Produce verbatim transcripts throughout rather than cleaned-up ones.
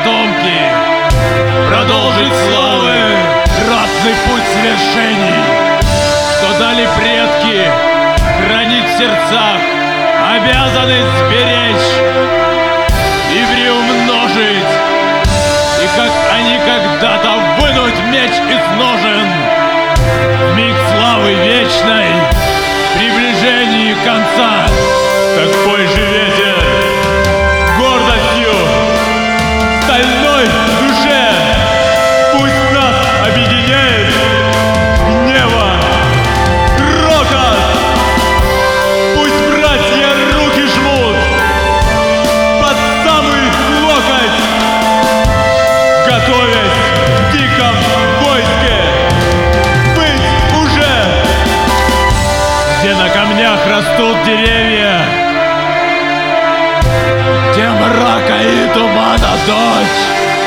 потомки, продолжить славы красный путь свершений, что дали предки, хранить в сердцах, обязаны сберечь и приумножить, и как они когда-то вынуть меч из ножен в миг славы вечной, приближении конца. Так пой же ветер гордостью стальной душе, пусть нас объединяет гнева рокот, пусть братья руки жмут под самый локоть, готовясь в диком войске быть уже, где на камнях растут деревья, где мрака и тумана дочь,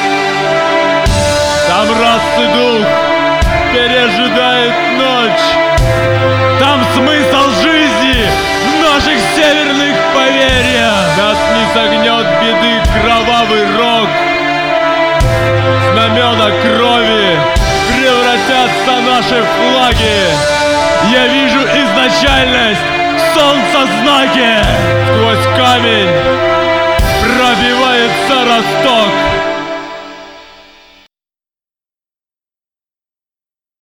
там расы дух пережидает ночь, там смысл жизни в наших северных поверьях. Нас не согнет беды кровавый рог, знамена крови превратятся наши флаги. Я вижу изначальность в солнца знаке, сквозь камень пробивается росток.